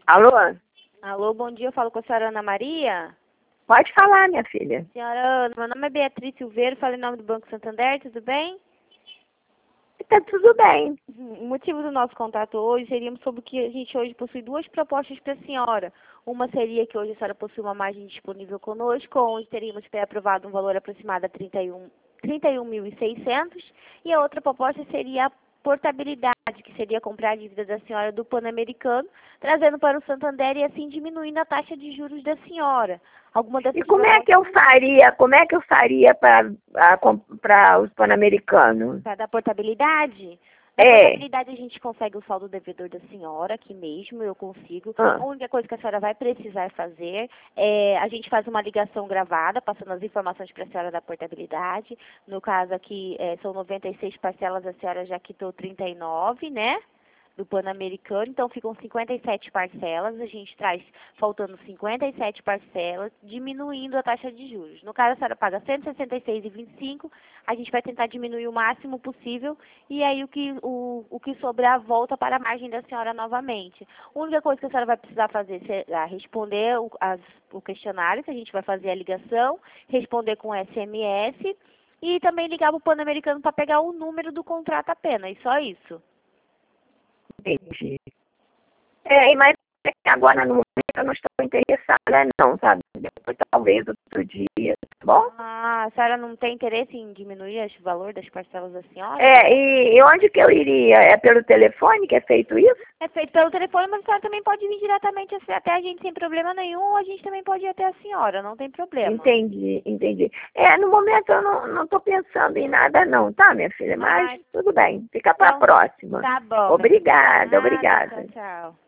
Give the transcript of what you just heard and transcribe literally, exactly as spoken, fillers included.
Alô? Alô, bom dia, eu falo com a senhora Ana Maria. Pode falar, minha filha. Senhora Ana, meu nome é Beatriz Silveira, falo em nome do Banco Santander, tudo bem? Tá tudo bem. O motivo do nosso contato hoje seria sobre que a gente hoje possui duas propostas para a senhora. Uma seria que hoje a senhora possui uma margem disponível conosco, onde teríamos pré-aprovado um valor aproximado a trinta e um, trinta e um mil e seiscentos, e a outra proposta seria a portabilidade, que seria comprar a dívida da senhora do Pan-Americano, trazendo para o Santander e assim diminuindo a taxa de juros da senhora. Alguma dessas E como é que eu faria, como é que eu faria para os pan-americanos? Para dar portabilidade? Na É. portabilidade a gente consegue o saldo devedor da senhora, aqui mesmo, eu consigo. Ah. A única coisa que a senhora vai precisar fazer é, a gente faz uma ligação gravada, passando as informações para a senhora da portabilidade. No caso aqui, é, são noventa e seis parcelas, a senhora já quitou trinta e nove, né? Do Pan-Americano, então ficam cinquenta e sete parcelas, a gente traz faltando cinquenta e sete parcelas, diminuindo a taxa de juros. No caso, a senhora paga cento e sessenta e seis vírgula vinte e cinco, a gente vai tentar diminuir o máximo possível, e aí o que, o, o que sobrar volta para a margem da senhora novamente. A única coisa que a senhora vai precisar fazer é responder o, as, o questionário, que a gente vai fazer a ligação, responder com S M S, e também ligar para o Pan-Americano para pegar o número do contrato apenas, e só isso. Entendi. É, mas agora no momento eu não estou interessada não, sabe? Depois talvez outro dia, tá bom? Ah, a senhora não tem interesse em diminuir o valor das parcelas da senhora? É, e, e onde que eu iria? É pelo telefone que é feito isso? É feito pelo telefone, mas a senhora também pode vir diretamente até a gente sem problema nenhum, ou a gente também pode ir até a senhora, não tem problema. Entendi, entendi. É, no momento eu não, não tô pensando em nada não, tá, minha filha? Mas Mas, tudo bem, fica para a então, próxima. tá bom. Obrigada, Nada, obrigada. tchau, tchau.